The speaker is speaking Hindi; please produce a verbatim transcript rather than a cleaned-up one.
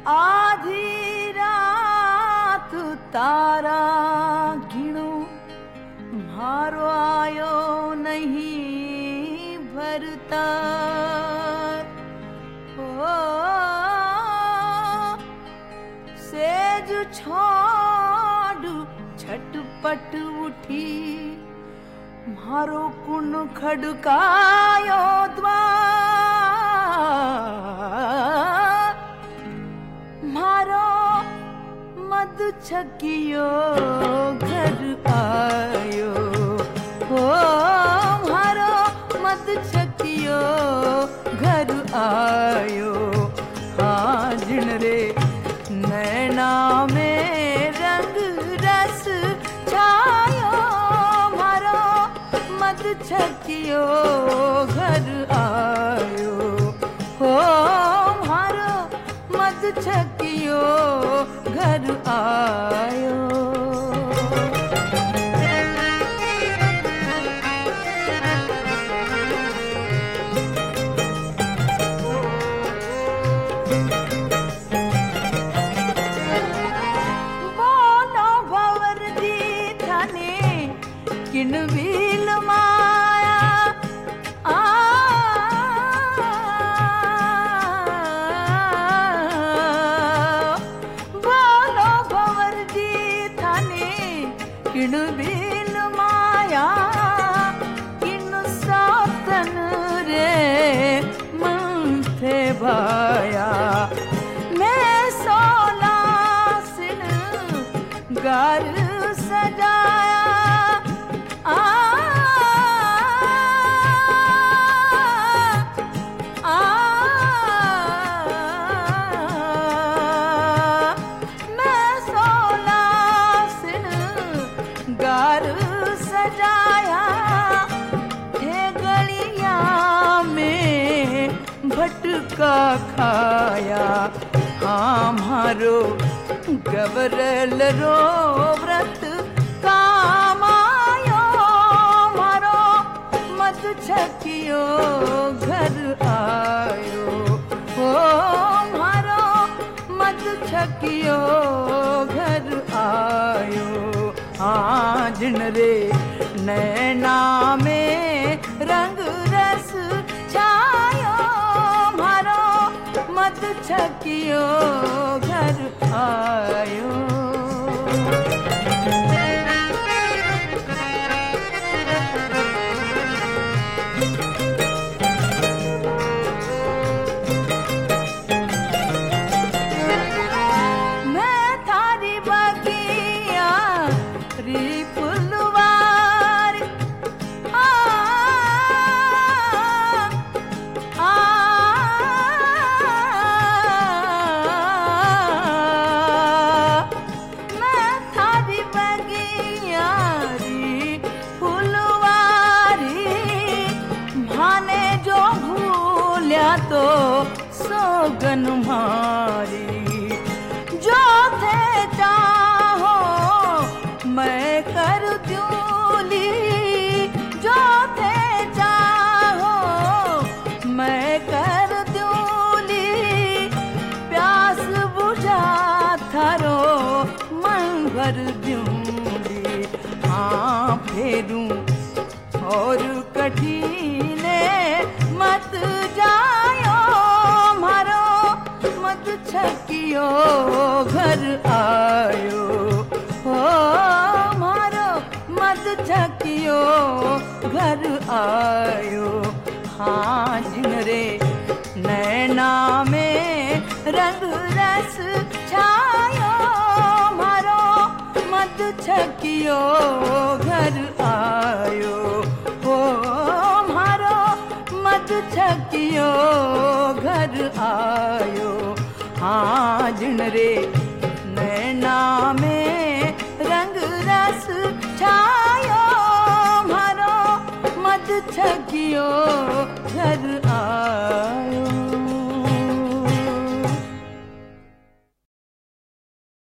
आधी रात तारा गिणो मारो आयो नहीं भरता ओ सेज छोड़ छटपट उठी मारो कुन खड़कायो द्वार मारो मद छकियो घर आयो हो मारो मद छकियो घर आयो आजन रे नैना में रंग रस छायो मारो मद छकियो घर आयो हो मारो मद छकियो घर आयो बोलो भवर दी थाने किन भील माया आ बोलो भवर दी थाने किन भील माया किन सातन रे मन थे भाया मैं सोला सिन गार सजाया आ आ मैं सोला सिन गार सजाया हे गलिया में भटका खाया हाँ मारो गबरल रो व्रत काम आयो मारो मद छकियो घर आयो हो मारो मद छकियो घर आयो आजन रे नैना में रंग रस छायो मारो मद छकियो घर आयो मैं थारी बगिया री फुलवार आ आ मैं थारी बगिया री फुलवारी माने जो भूलिया तो सोगन मारी जो थे चाहो मैं कर दूली जो थे चाहो मैं कर दूली प्यास बुझा थारो मन भर दूली हाँ फेरूं और कठिने मत जायो मारो मद छकियो घर आयो हो मारो मद छकियो घर आयो हाँ जिन रे नैना में रंग रस छायो मारो मद छकियो घर आयो हो मारो मद छकियो घर आयो हाँ जिन रे नैना में रंग रस छायो मारो मद छकियो घर आयो।